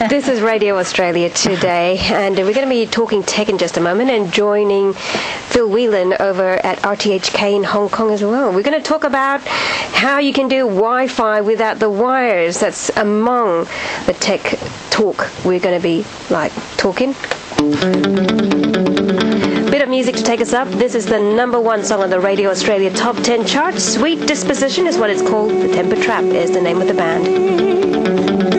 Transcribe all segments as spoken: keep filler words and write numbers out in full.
This is Radio Australia Today, and we're going to be talking tech in just a moment and joining Phil Whelan over at R T H K in Hong Kong as well. We're going to talk about how you can do Wi-Fi without the wires. That's among the tech talk we're going to be, like, talking. Bit of music to take us up. This is the number one song on the Radio Australia Top ten chart. Sweet Disposition is what it's called. The Temper Trap is the name of the band.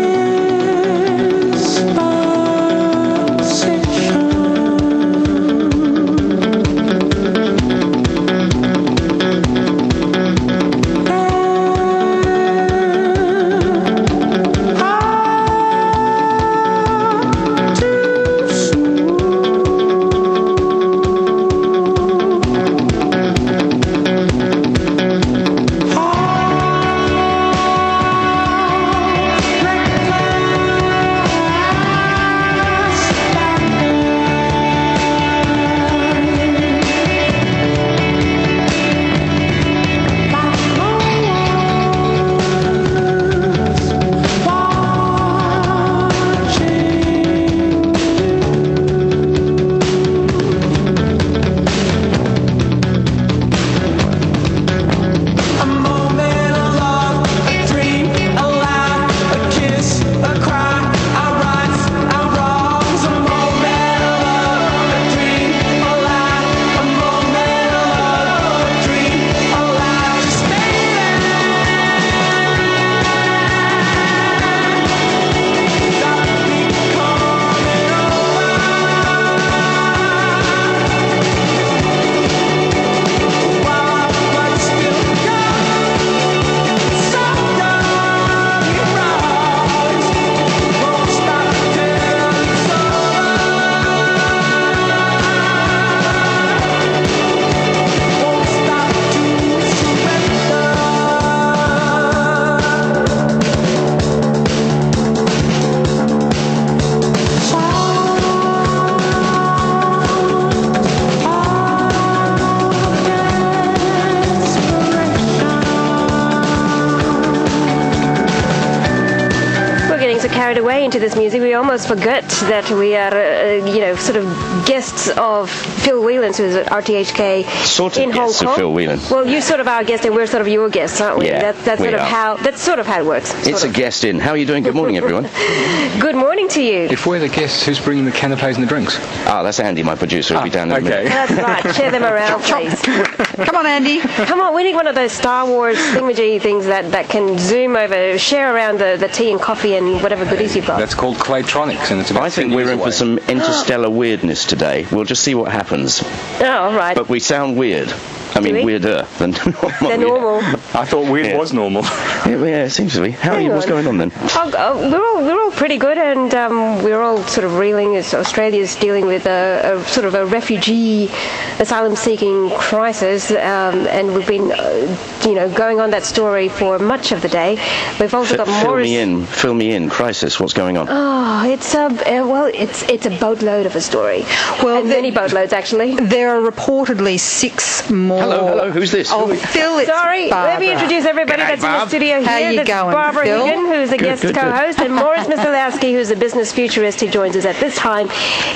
Carried away into this music, we almost forget that we are, uh, you know, sort of guests of Phil Whelan, who's at R T H K sort of in Hong guests Kong. Of Phil Whelan. Well, you're sort of our guest, and we're sort of your guests, aren't we? Yeah, that, that's we sort of are. how. That's sort of how it works. It's of. a guest in. How are you doing? Good morning, everyone. Good morning to you. If we're the guests, who's bringing the canapes and the drinks? Ah, that's Andy, my producer. He'll Ah, be down there. okay. That's right. Share them around, please. Come on, Andy. Come on, we need one of those Star Wars thingamajiggy things that, that can zoom over, share around the, the tea and coffee and whatever goodies you've got. That's called Claytronics, and it's about I think ten we're years in away. for some interstellar weirdness today. We'll just see what happens. Oh, all right. But we sound weird. I mean, we? weirder than normal. They're normal. I thought weird Yeah. was normal. Yeah, well, yeah, it seems to be. How are Hang you? What's on. going on then? Oh, oh, we're all we're all pretty good, and um, we're all sort of reeling as Australia's dealing with a, a sort of a refugee, asylum-seeking crisis, um, and we've been, uh, you know, going on that story for much of the day. We've also got Fill Morris. me in. Fill me in. Crisis. What's going on? Oh, it's a uh, well, it's it's a boatload of a story. Well, and many boatloads actually. There are reportedly six more. Hello, hello. Who's this? Oh, Phil, it's Sorry, let me Barbara. introduce everybody G'day, that's in the Barb. studio here. How you That's going, Barbara Phil? Higgin, who's a Good, guest good, good. co-host, and Morris Misalowski, who's a business futurist who joins us at this time,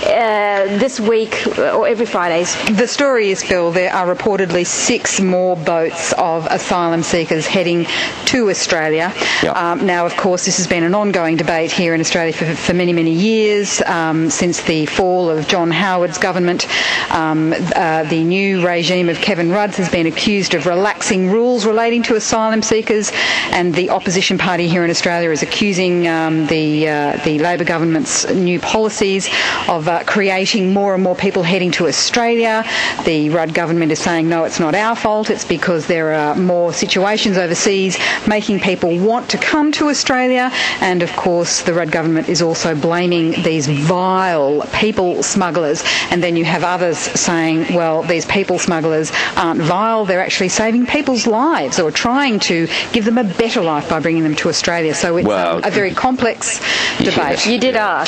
uh, this week, uh, or every Fridays. The story is, Phil, there are reportedly six more boats of asylum seekers heading to Australia. Yeah. Um, now, of course, this has been an ongoing debate here in Australia for, for many, many years, um, since the fall of John Howard's government. Um, uh, the new regime of Kevin Rudd has been accused of relaxing rules relating to asylum seekers, and the opposition party here in Australia is accusing um, the uh, the Labor government's new policies of uh, creating more and more people heading to Australia. The Rudd government is saying, no, it's not our fault, it's because there are more situations overseas making people want to come to Australia. And of course the Rudd government is also blaming these vile people smugglers, and then you have others saying, well, these people smugglers aren't vile, they're actually saving people's lives or trying to give them a better life by bringing them to Australia. So it's Well, um, a very complex debate. You did ask.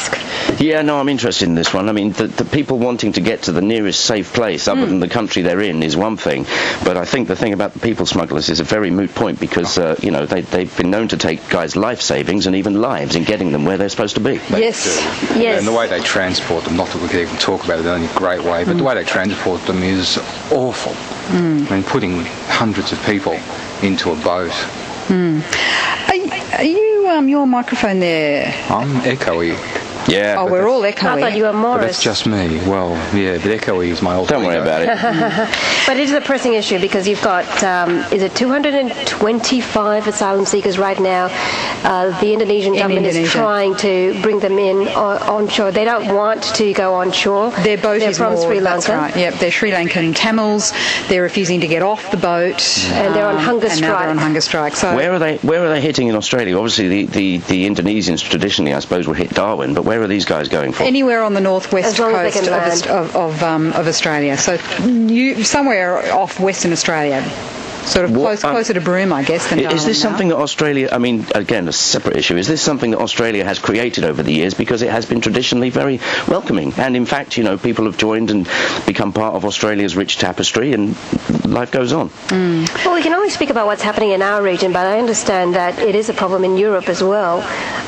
Yeah, no, I'm interested in this one. I mean, the, the people wanting to get to the nearest safe place other mm. than the country they're in is one thing, but I think the thing about the people smugglers is a very moot point because, uh, you know, they, they've been known to take guys' life savings and even lives in getting them where they're supposed to be. They yes. do. Yes. And the way they transport them, not that we can even talk about it in any great way, but mm. the way they transport them is awful. Mm. I mean, putting hundreds of people into a boat. Mm. Are, are you, um, your microphone there? I'm echoey. Yeah. Oh, we're all echoey. I thought you were Morris. But that's just me. Well, yeah, but echoey is my alter Don't worry ego. about it. But it is a pressing issue because you've got, um, is it two hundred twenty-five asylum seekers right now? Uh, the Indonesian in government Indonesia. is trying to bring them in on, onshore. They don't want to go onshore. Their boat they're is from moored, Sri Lanka. That's right. Yep, they're Sri Lankan Tamils. They're refusing to get off the boat, and they're on hunger um, and strike. now they're on hunger strike. So Where are they? Where are they hitting in Australia? Obviously, the, the, the Indonesians traditionally, I suppose, will hit Darwin. But where are these guys going for? anywhere on the northwest As long as they coast can of, land. Aust- of, of, um, of Australia. So you somewhere off Western Australia. Sort of What, close, um, closer to Broome, I guess, than Is Darwin this now. something that Australia, I mean, again, a separate issue, is this something that Australia has created over the years because it has been traditionally very welcoming? And in fact, you know, people have joined and become part of Australia's rich tapestry and life goes on. Mm. Well, we can only speak about what's happening in our region, but I understand that it is a problem in Europe as well.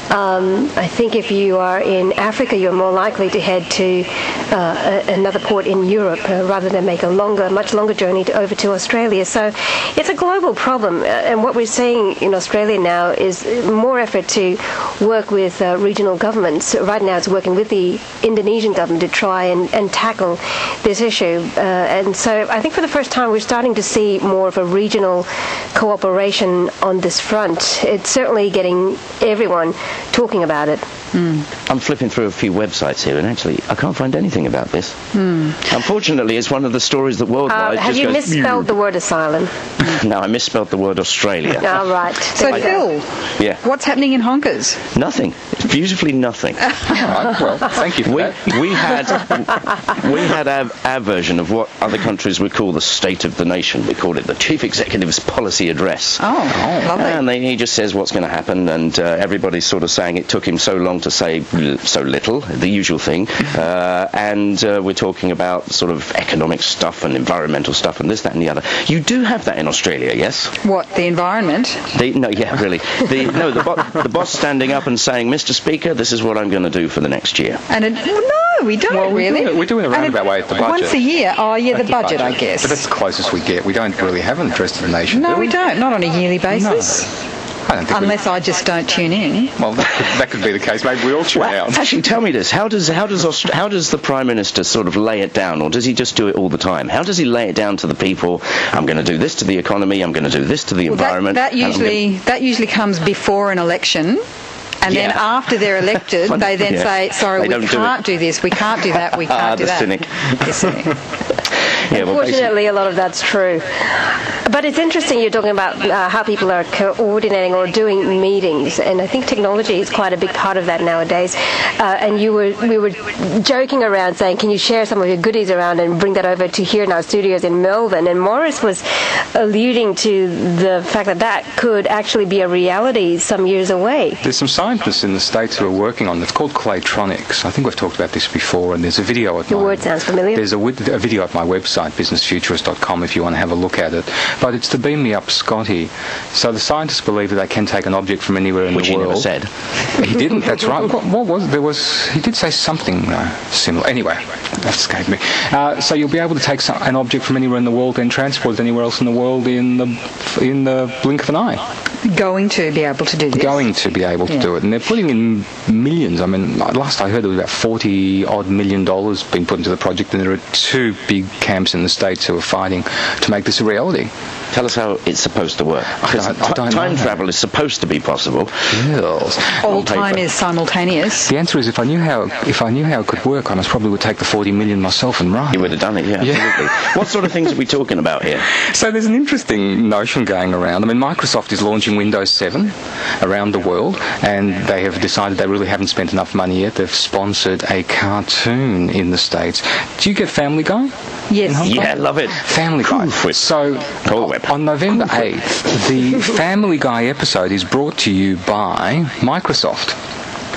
Um, I think if you are in Africa, you're more likely to head to uh, a, another port in Europe uh, rather than make a longer, much longer journey to, over to Australia. So it's a global problem, uh, and what we're seeing in Australia now is more effort to work with uh, regional governments. Right now it's working with the Indonesian government to try and, and tackle this issue. Uh, and so I think for the first time we're starting to see more of a regional cooperation on this front. It's certainly getting everyone talking about it. Mm. I'm flipping through a few websites here, and actually, I can't find anything about this. Mm. unfortunately, it's one of the stories that worldwide Uh, have just you goes, misspelled the word asylum? No, I misspelled the word Australia. All right. So, There you go. Phil, Yeah. what's happening in Honkers? Nothing. Beautifully nothing. All right, well, thank you for We, that. we had we had our, our version of what other countries would call the State of the Nation. We called it the Chief Executive's Policy Address. Oh, lovely. And they, he just says what's going to happen, and uh, everybody's sort of saying it took him so long to say so little, the usual thing. Uh, and uh, we're talking about sort of economic stuff and environmental stuff and this, that, and the other. You do have that in Australia, yes? What, the environment? The, no, yeah, really. The, no, the, bo- the boss standing up and saying, Mister Speaker, this is what I'm going to do for the next year. And it, well, no, we don't Well, we're really. doing it- we're doing it And roundabout way at the budget. Once a year. Oh, yeah, the At budget, I guess. But that's the closest we get. We don't really have an address to the nation, No, do we don't. Not on a yearly basis. I don't think we- Unless I just don't tune in. Well, that could, that could be the case. Maybe we all tune Well, out. actually, tell me this: how does how does Aust- how does the Prime Minister sort of lay it down, or does he just do it all the time? How does he lay it down to the people? I'm going to do this to the economy. I'm going to do this to the Well, that, environment. that and I'm usually that usually comes before an election. And then Yeah. after they're elected, Fun- they then yeah. say, sorry, They we don't do can't it. do, this, we can't do that, we can't Ah, do the that. cynic. The cynic. Yeah, well, basically- Unfortunately, a lot of that's true. But it's interesting you're talking about uh, how people are coordinating or doing meetings, and I think technology is quite a big part of that nowadays. Uh, and you were we were joking around saying, can you share some of your goodies around and bring that over to here in our studios in Melbourne? And Morris was alluding to the fact that that could actually be a reality some years away. There's some scientists in the States who are working on it. It's called Claytronics. I think we've talked about this before, and there's a video at The my... word sounds familiar. There's a, wi- a video at my website, business futurist dot com, if you want to have a look at it. But it's the Beam Me Up Scotty. So the scientists believe that they can take an object from anywhere in Which the he world. never said. He didn't, that's right. What, what was there was he did say something uh, similar. Anyway, that escaped me. Uh, so you'll be able to take some, an object from anywhere in the world and transport it anywhere else in the world in the in the blink of an eye. Going to be able to do this. Going to be able to Yeah. do it, and they're putting in millions. I mean, last I heard there was about forty odd million dollars being put into the project, and there are two big camps in the States who are fighting to make this a reality. Tell us how it's supposed to work. I don't- I Because don't time know. travel is supposed to be possible. Yes. All on paper. time is simultaneous. The answer is, if I knew how if I knew how it could work, I most probably would take the forty million myself and run. You would have done it, yeah, Yeah. absolutely. What sort of things are we talking about here? So there's an interesting notion going around. I mean, Microsoft is launching Windows seven around the world, and they have decided they really haven't spent enough money yet. They've sponsored a cartoon in the States. Do you get Family Guy? Yes. In Hong Kong? Yeah, love it. Family Guy. Cool. So Cool Whip. on November eighth, the Family Guy episode is brought to you by Microsoft.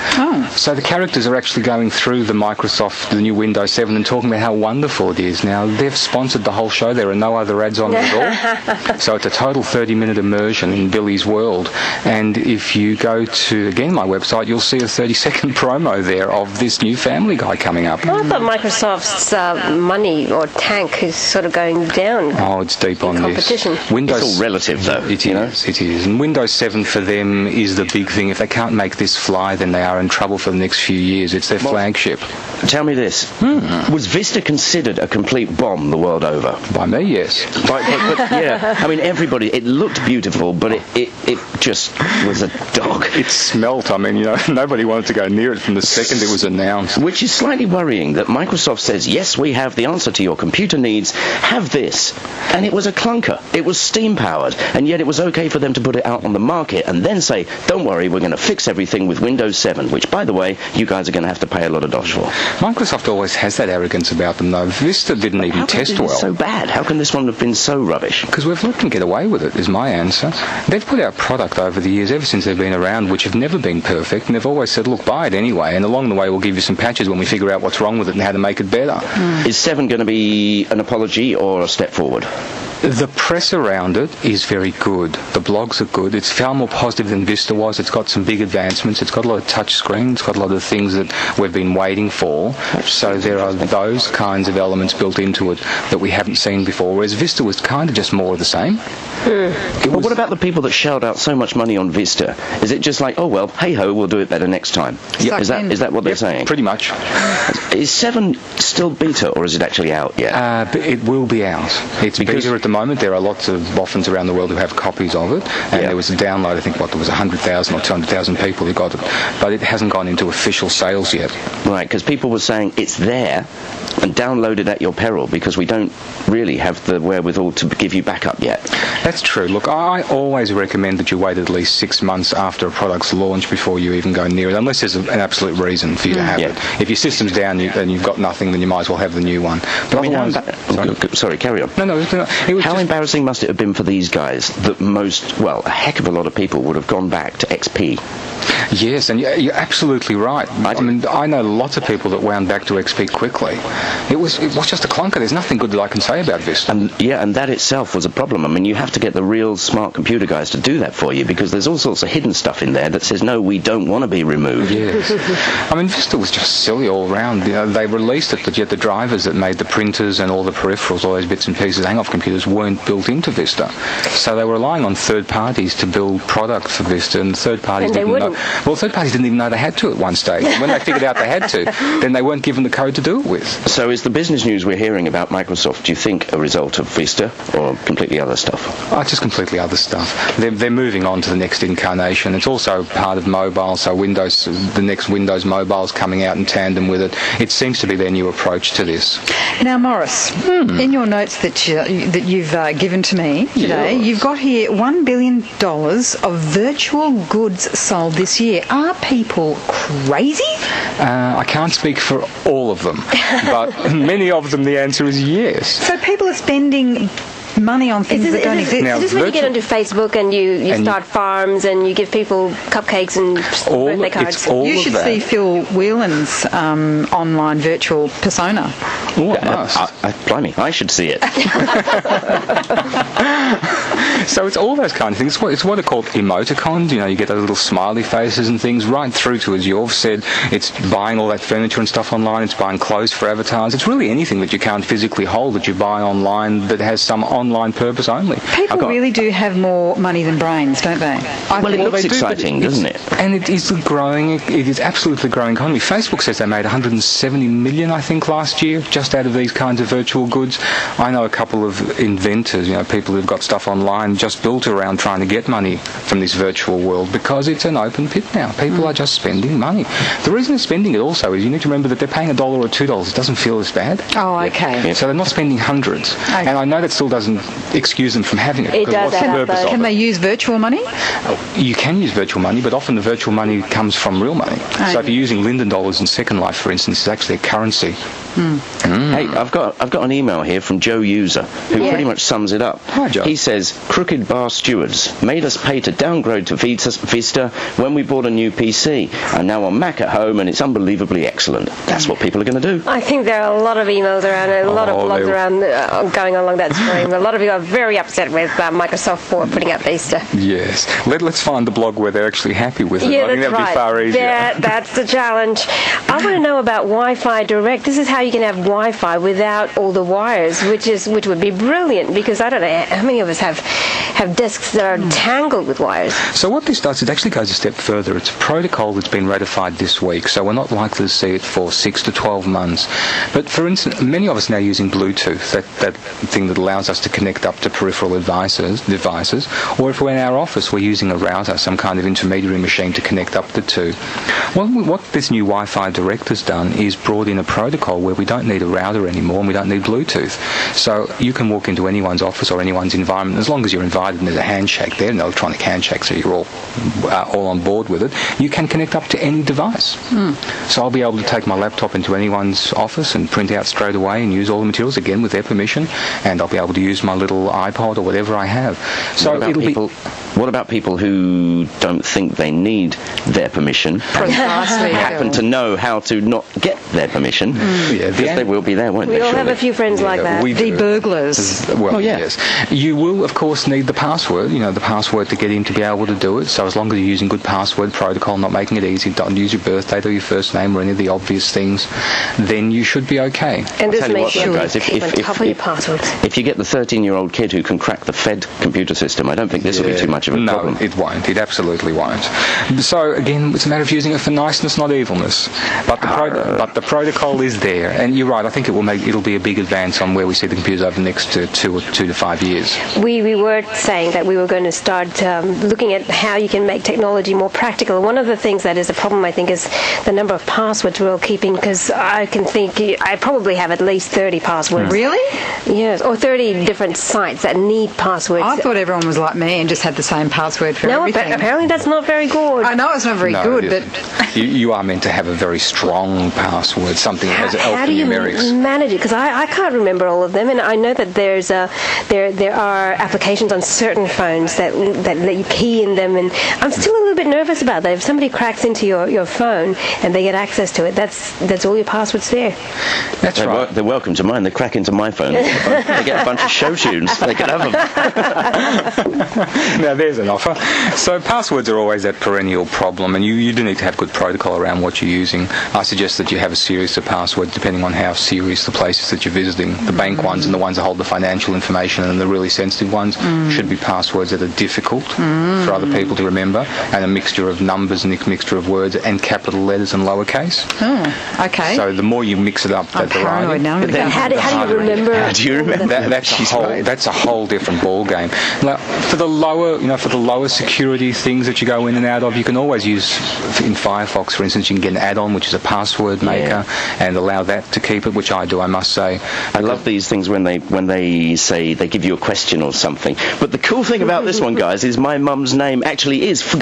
Oh. So the characters are actually going through the Microsoft, the new Windows seven, and talking about how wonderful it is. Now, they've sponsored the whole show. There are no other ads on it at all. So it's a total thirty-minute immersion in Billy's world. And if you go to, again, my website, you'll see a thirty-second promo there of this new Family Guy coming up. Well, I thought Microsoft's uh, money or tank is sort of going down. Oh, it's deep on competition. this. Windows, it's all relative, though. It you know? is, it is. And Windows seven for them is the big thing. If they can't make this fly, then they are in trouble for the next few years. It's their well, flagship. Tell me this. Hmm. Was Vista considered a complete bomb the world over? By me, yes. But, but, but, yeah, I mean, everybody, it looked beautiful, but it, it, it just was a dog. It smelt. I mean, you know, nobody wanted to go near it from the second it was announced. Which is slightly worrying that Microsoft says, yes, we have the answer to your computer needs, have this. And it was a clunker. It was steam-powered, and yet it was okay for them to put it out on the market and then say, don't worry, we're going to fix everything with Windows seven, which, by the way, you guys are going to have to pay a lot of dosh for. Microsoft always has that arrogance about them, though. Vista didn't even How test can it well. be so bad? How can this one have been so rubbish? Because we've let them get away with it, is my answer. They've put out product over the years, ever since they've been around, which have never been perfect, and they've always said, look, buy it anyway, and along the way we'll give you some patches when we figure out what's wrong with it and how to make it better. Mm. Is seven going to be an apology or a step forward? The press around it is very good. The blogs are good. It's far more positive than Vista was. It's got some big advancements. It's got a lot of touch screen. It's got a lot of things that we've been waiting for. So there are those kinds of elements built into it that we haven't seen before, whereas Vista was kind of just more of the same. Mm. Well, what about the people that shelled out so much money on Vista? Is it just like, oh, well, hey-ho, we'll do it better next time? Yeah, is that is that what they're yep, saying? Pretty much. Is seven still beta, or is it actually out yet? Uh, but it will be out. It's Because beta at the moment. There are lots of boffins around the world who have copies of it, and yeah. there was a download, I think, what, there was one hundred thousand or two hundred thousand people who got it, but it hasn't gone into official sales yet. Right, because people were saying it's there, and download it at your peril, because we don't really have the wherewithal to give you backup yet. That's true. Look, I always recommend that you wait at least six months after a product's launch before you even go near it, unless there's an absolute reason for you to have yeah. it. If your system's down you, and you've got nothing, then you might as well have the new one. But I mean, how otherwise- emba- sorry. Oh, sorry, carry on. No, no, it was, it was How just, embarrassing must it have been for these guys that most, well, a heck of a lot of people would have gone back to X P? Yes, and you're absolutely right. I, I mean, I know lots of people that wound back to X P quickly. It was it was just a clunker. There's nothing good that I can say about Vista. And yeah, and that itself was a problem. I mean, you have to get the real smart computer guys to do that for you, because there's all sorts of hidden stuff in there that says, no, we don't want to be removed. Yes. I mean, Vista was just silly all round. You know, they released it, but yet the drivers that made the printers and all the peripherals, all those bits and pieces, hang-off computers, weren't built into Vista. So they were relying on third parties to build product for Vista, and third parties And they didn't wouldn't. know. Well, third parties didn't even know they had to at one stage. And when they figured out they had to, then they weren't given the code to do it with. So is the business news we're hearing about Microsoft, do you think, a result of Vista or completely other stuff? Oh, just completely other stuff. They're, they're moving on to the next incarnation. It's also part of mobile, so Windows, the next Windows Mobile is coming out in tandem with it. It seems to be their new approach to this. Now, Morris, Hmm. in your notes that, you, that you've uh, given to me today, Yes. you've got here one billion dollars of virtual goods sold this year. Are people crazy? Uh, I can't speak for all of them, but many of them the answer is yes. So people are spending money on things Is this, that don't is this, exist. Now, is this when you get onto Facebook and you, you And start farms and you give people cupcakes and All- birthday it's cards? all- You of should that. see Phil Whelan's um, online virtual persona. Oh, I must. I, I, blimey, I should see it. So it's all those kind of things. It's what, it's what are called emoticons. You know, you get those little smiley faces and things, right through to, as you've said, it's buying all that furniture and stuff online. It's buying clothes for avatars. It's really anything that you can't physically hold that you buy online that has some online purpose only. People I've got- really do have more money than brains, don't they? I Well, it think looks they do, but exciting, it's- doesn't it? And it is growing. It is absolutely growing economy. Facebook says they made one hundred seventy million, I think, last year, just out of these kinds of virtual goods. I know a couple of inventors, you know, people who've got stuff online just built around trying to get money from this virtual world because it's an open pit now. People mm. are just spending money. The reason they're spending it also is you need to remember that they're paying a dollar or two dollars. It doesn't feel as bad. Oh, okay. Yeah, so they're not spending hundreds. Okay. And I know that still doesn't excuse them from having it. It because does what's the add up, purpose though. of Can it? they use virtual money? You can use virtual money, but often the virtual money comes from real money. Oh, So if you're using Linden dollars in Second Life, for instance, it's actually a currency. Hey, I've got I've got an email here from Joe User who Yeah. pretty much sums it up. Hi, Joe. He says, crooked crooked bar stewards made us pay to downgrade to Vista when we bought a new P C. I'm now on Mac at home, and it's unbelievably excellent. That's what people are going to do. I think there are a lot of emails around, a lot Oh, of blogs they- around uh, going along that stream. A lot of you are very upset with uh, Microsoft for putting up Vista. Yes. Let, let's find the blog where they're actually happy with it. Yeah, I think that's that'd right. be far easier. That, that's the challenge. I want to know about Wi-Fi Direct. This is how you can have Wi-Fi without all the wires, which is which would be brilliant, because I don't know how many of us have have desks that are tangled with wires. So what this does, it actually goes a step further. It's a protocol that's been ratified this week, so we're not likely to see it for six to twelve months. But for instance, many of us now using Bluetooth, that, that thing that allows us to connect up to peripheral devices, devices, or if we're in our office, we're using a router, some kind of intermediary machine to connect up the two. Well, what this new Wi-Fi Direct has done is brought in a protocol where we don't need a router anymore and we don't need Bluetooth. So you can walk into anyone's office or anyone's environment, as long as you're invited and there's a handshake there, an electronic handshake, so you're all uh, all on board with it, you can connect up to any device. Mm. So I'll be able to take my laptop into anyone's office and print out straight away and use all the materials, again with their permission, and I'll be able to use my little iPod or whatever I have. So what about it'll people? be... What about people who don't think they need their permission? Precisely. Happen to know how to not get their permission? Mm. Yeah, the because they will be there, won't We they? all have surely? a few friends like that. we The do. burglars. Well, Oh, yeah. yes. You will, of course, need the password, you know, the password to get in to be able to do it. So as long as you're using good password protocol, not making it easy, don't use your birth date or your first name or any of the obvious things, then you should be okay. And this Tell you what, makes you though, guys, if, keep if, on if, top of your if, passwords. if you get the thirteen-year-old kid who can crack the Fed computer system, I don't think this will be Yeah. too much of a no, problem. it won't. It absolutely won't. So again, it's a matter of using it for niceness, not evilness. But the, pro- but the protocol is there, and you're right. I think it will make it'll be a big advance on where we see the computers over the next uh, two or two to five years. We, we were saying that we were going to start um, looking at how you can make technology more practical. One of the things that is a problem, I think, is the number of passwords we're all keeping, because I can think I probably have at least thirty passwords. Really? Yes, or thirty different sites that need passwords. I thought everyone was like me and just had the same password for no, everything. but apparently that's not very good. I know it's not very No, good, it but isn't. you, you are meant to have a very strong password, something that How, has how do you alphanumerics. manage it? Because I, I can't remember all of them, and I know that there's a, there there are applications on certain phones that that let you key in them, and I'm still a little bit nervous about that. If somebody cracks into your, your phone and they get access to it, that's that's all your passwords there. That's They're, right. wel- they're welcome to mine. They crack into my phone. They get a bunch, they get a bunch of show tunes. They can have them. Now there's an offer. So passwords are always that perennial problem, and you, you do need to have good protocol around what you're using. I suggest that you have a series of passwords depending on how serious the places that you're visiting. The bank ones and the ones that hold the financial information and the really sensitive ones mm. should be passwords that are difficult mm. for other people to remember, and a mixture of numbers and a mixture of words and capital letters and lowercase. oh, okay. So the more you mix it up, I'm that variety. paranoid now. I'm But gonna then go- How do, how do you harder it is. remember? How do you remember? That, that's a She's whole. right. That's a whole different ball game. Now, for the lower, you know, for the lower security things that you go in and out of, you can always use in Firefox, for instance, you can get an add-on which is a password maker and allow that to keep it, which I do, I must say. I love these things when they when they say they give you a question or something. But the cool thing about this one, guys, is my mum's name actually is two.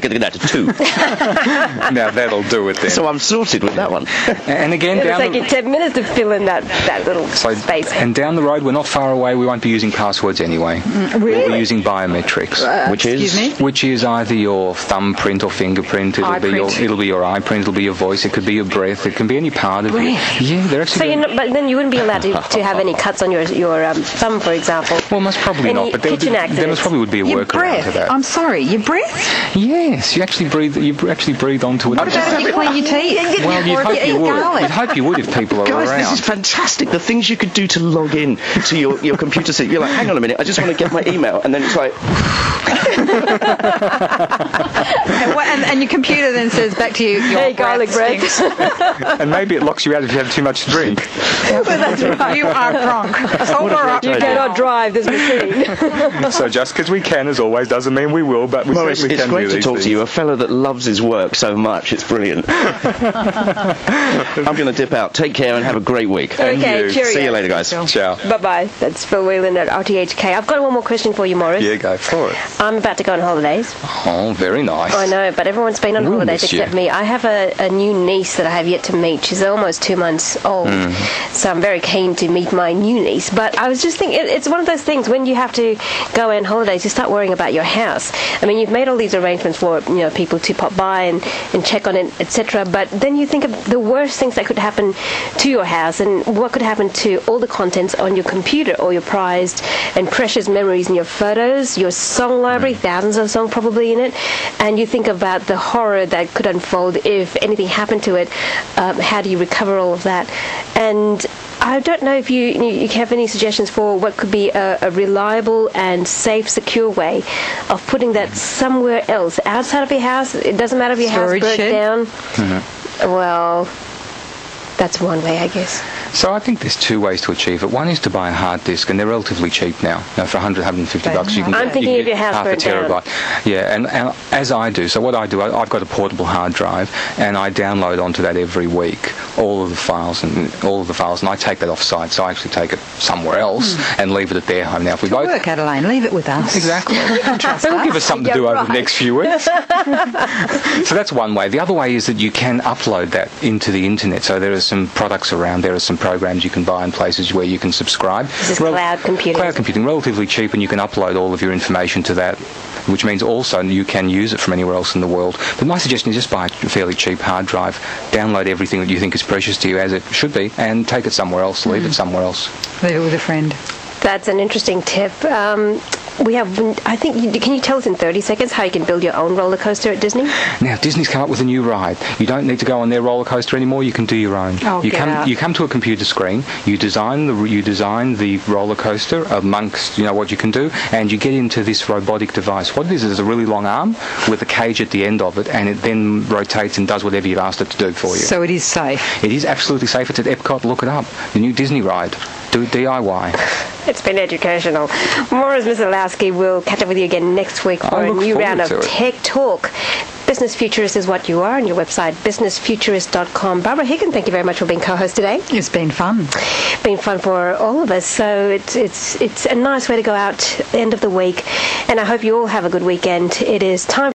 Now that'll do it then. So I'm sorted with that one. And again, It'll down take the, you ten minutes to fill in that, that little so, space. and down the road, we're not far away. We won't be using passwords anyway. really? We'll be using biometrics. Uh, Which is- excuse me? Which is either your thumbprint or fingerprint. It'll Eye be your print. it'll be your eye print. It'll be your voice. It could be your breath. It can be any part of Really? you. Yeah, they're actually. So you're doing- not, but then you wouldn't be allowed to, to have any cuts on your your um, thumb, for example. well, most probably Any not. But there, kitchen there accidents. most probably would be a Your workaround to breath. that. I'm sorry, your breath? Yes, you actually breathe. You actually breathe onto it. What about if you clean your teeth? Well, you'd or if hope you you eat would. garlic? You'd hope you would if people are Guys, around. this is fantastic. The things you could do to log in to your, your computer system. You're like, hang on a minute, I just want to get my email. And then it's like, and, what- and, and your computer then says back to you, your Hey, garlic bread. stinks. And maybe it locks you out if you have too much to drink. That's right. You are drunk. Sober up. You cannot drive this machine. So just because we can, as always, doesn't mean we will. But we Morris, certainly it's can great do to these talk things. to you, a fellow that loves his work so much. It's brilliant. I'm going to dip out. Take care and have a great week. And Okay, you. cheerio. See you later, guys. Ciao. Bye-bye. That's Phil Whelan at R T H K. I've got one more question for you, Morris. Yeah, go for it. I'm about to go on holidays. Oh, very nice. I know, but everyone's been on We'll holidays miss you. except me. I have a, a new niece that I have yet to meet. She's almost two months old, Mm. so I'm very keen to meet my new niece. But I was just thinking, it, it's one of those things when you have to go on holidays, you start worrying about your house. I mean, you've made all these arrangements for, you know, people to pop by and, and check on it, et cetera. But then you think of the worst things that could happen to your house and what could happen to all the contents on your computer, all your prized and precious memories in your photos, your song library, thousands of songs probably in it, and you think about the horror that could unfold if anything happened to it. Um, how do you recover all of that? And I don't know if you you have any suggestions for what could be a, a reliable and safe, secure way of putting that somewhere else outside of your house. It doesn't matter if your Storage house burnt shed? down. Mm-hmm. Well, that's one way, I guess. So I think there's two ways to achieve it. One is to buy a hard disk, and they're relatively cheap now. You know, for one hundred, one hundred fifty bucks, you can I'm get, thinking you of can your get house half a burnt down. terabyte. Yeah, and, and as I do, so what I do, I, I've got a portable hard drive, and I download onto that every week all of the files and all of the files, and I take that off site. So I actually take it somewhere else Hmm. and leave it at their home. Now, if we Good both work, Adeline. Leave it with us. Exactly. It'll give us something to Yeah, do over right. the next few weeks. So that's one way. The other way is that you can upload that into the internet. So there are some products around. There are some programs you can buy in places where you can subscribe. This is cloud computing. Cloud computing, relatively cheap, and you can upload all of your information to that, which means also you can use it from anywhere else in the world. But my suggestion is just buy a fairly cheap hard drive, download everything that you think is precious to you as it should be, and take it somewhere else, leave it somewhere else. Leave it with a friend. That's an interesting tip. Um, we have, I think, you, can you tell us in thirty seconds how you can build your own roller coaster at Disney? Now, Disney's come up with a new ride. You don't need to go on their roller coaster anymore. You can do your own. Oh, you get come, out. you come to a computer screen. You design the you design the roller coaster amongst you know what you can do, and you get into this robotic device. What it is is a really long arm with a cage at the end of it, and it then rotates and does whatever you've asked it to do for you. So it is safe. It is absolutely safe. It's at Epcot. Look it up. The new Disney ride. Do it D I Y. It's been educational. Maurice Michalowski will catch up with you again next week for I a look new forward round of to it. Tech Talk. Business Futurist is what you are, and your website, business futurist dot com. Barbara Higgin, thank you very much for being co-host today. It's been fun. Been fun for all of us, so it's it's it's a nice way to go out end of the week, and I hope you all have a good weekend. It is time